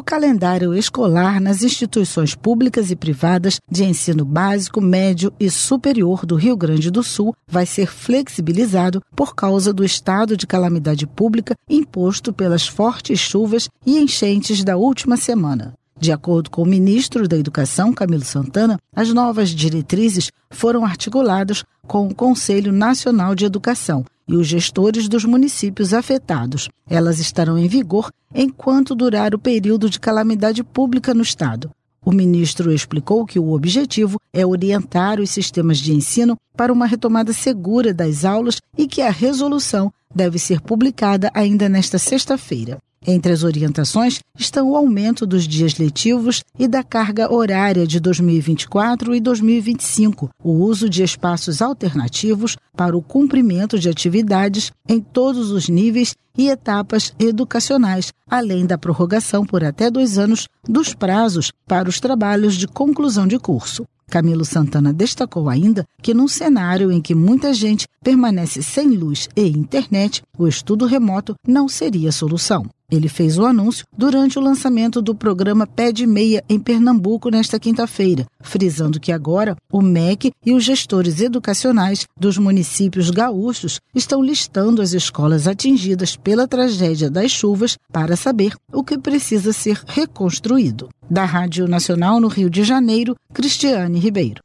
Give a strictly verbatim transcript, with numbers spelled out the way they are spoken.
calendário escolar nas instituições públicas e privadas de ensino básico, médio e superior do Rio Grande do Sul vai ser flexibilizado por causa do estado de calamidade pública imposto pelas fortes chuvas e enchentes da última semana. De acordo com o ministro da Educação, Camilo Santana, as novas diretrizes foram articuladas com o Conselho Nacional de Educação e os gestores dos municípios afetados. Elas estarão em vigor enquanto durar o período de calamidade pública no estado. O ministro explicou que o objetivo é orientar os sistemas de ensino para uma retomada segura das aulas e que a resolução deve ser publicada ainda nesta sexta-feira. Entre as orientações estão o aumento dos dias letivos e da carga horária de dois mil e vinte e quatro e dois mil e vinte e cinco, o uso de espaços alternativos para o cumprimento de atividades em todos os níveis e etapas educacionais, além da prorrogação por até dois anos dos prazos para os trabalhos de conclusão de curso. Camilo Santana destacou ainda que num cenário em que muita gente permanece sem luz e internet, o estudo remoto não seria solução. Ele fez o anúncio durante o lançamento do programa Pé de Meia em Pernambuco nesta quinta-feira, frisando que agora o M E C e os gestores educacionais dos municípios gaúchos estão listando as escolas atingidas pela tragédia das chuvas para saber o que precisa ser reconstruído. Da Rádio Nacional no Rio de Janeiro, Cristiane Ribeiro.